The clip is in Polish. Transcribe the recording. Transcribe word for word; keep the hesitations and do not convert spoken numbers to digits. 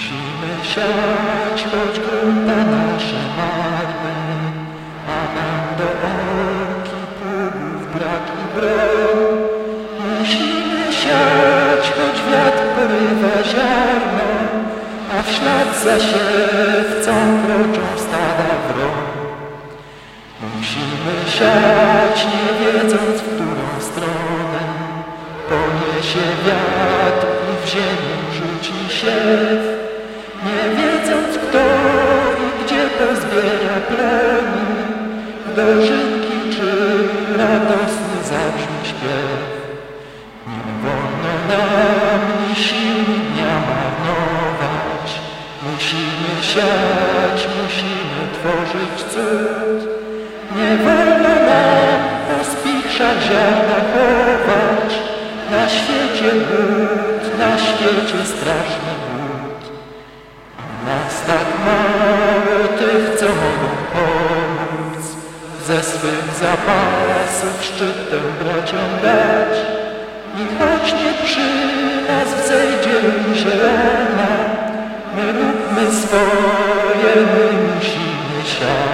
Musimy siać, choć grunta nasze marne, a nam do orki pługów brak i broń. Musimy siać, choć wiatr porywa ziarno, a w ślad za siewcą kroczą stada wron. Musimy siać, nie wiedząc, w którą stronę poniesie wiatr i w ziemię rzuci siew. Nie wiedząc, kto i gdzie pozbiera plony, dożynki czy radosny zabrzmi śpiew. Nie wolno nam ni sił, ni dnia marnować. Musimy siać, musimy tworzyć cud. Nie wolno nam pospieszać, ziarna chować. Na świecie lud, na świecie straszny głód. A nas tak mało tych, co mogą pomóc. Ze swych zapasów szczytę braciom dać. I choć nie przy nas wzejdzie zielona, my róbmy swoje, my musimy siać.